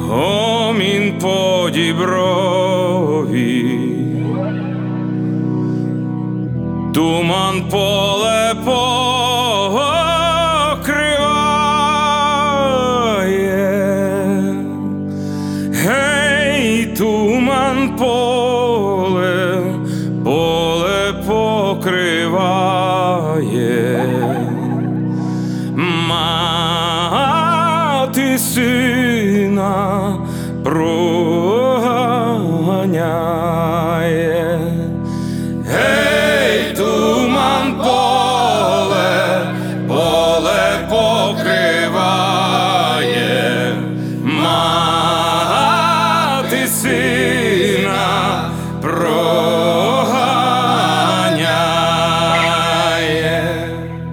гомін по Діброві, туман поле покриває, гей, туман поле покриває, мати сина проганяє. Гей, туман поле покриває, мати сина проганяє.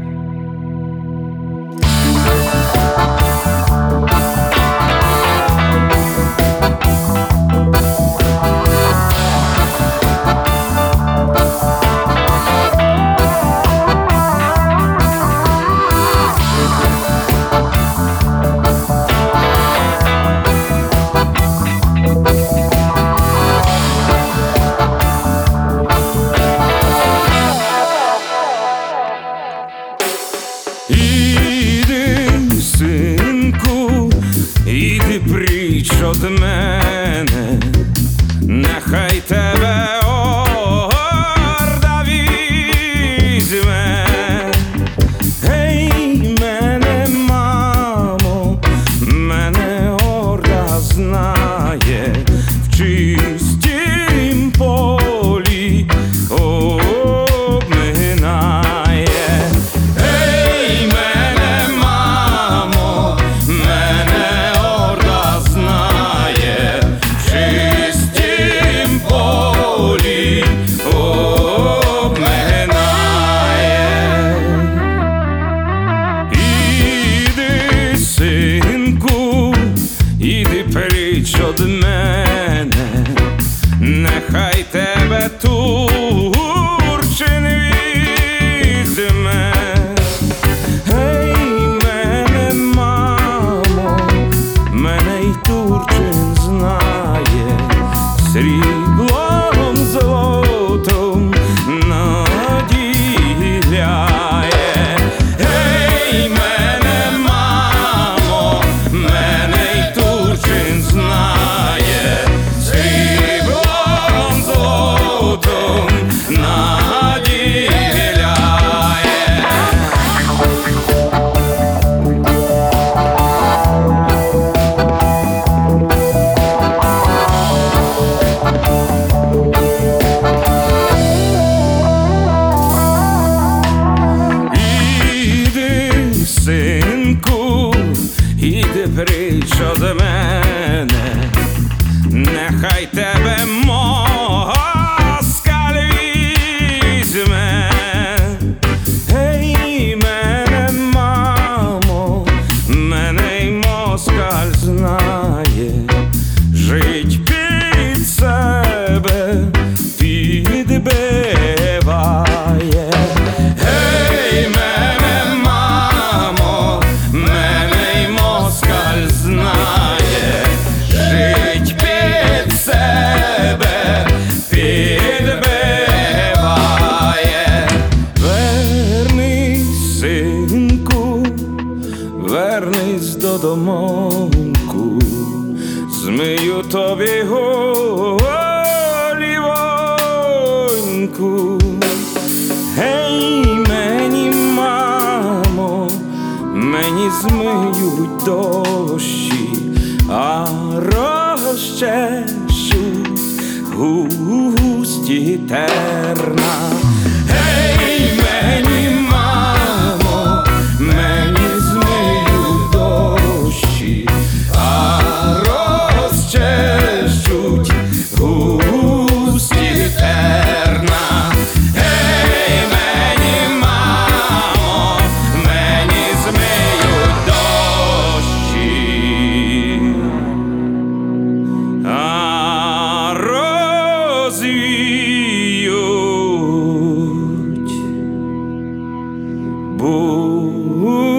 Іди, синку, іди пріч од мене, нехай тебе орда візьме. Гей, мене, мамо, мене орда знає, в чистім полі обминає. Іди пріч од мене, нехай тебе Турчин візьме. Гей, мене, мамо, мене й Турчин знає, сріблом золотом наділяє. Гей, мене, мамо, мене й Турчин знає, сріблом золотом наділяє. Іди, синку, іди пріч од мене, нехай тебе москаль візьме. Гей, мене, мамо, мене й москаль знає, жить під себе підбиває. Гей, мене, мамо, мене й москаль знає, жить під себе підбиває. Вернись, синку, вернись додомоньку, змию тобі голівоньку. Гей, мені, мамо, мені змиють дощі, а розчешуть густі терна. Гей, мені, мамо, мені змиють дощі, а розчешуть густі терна. Гей, мені, мамо, мені змиють дощі, а розвіють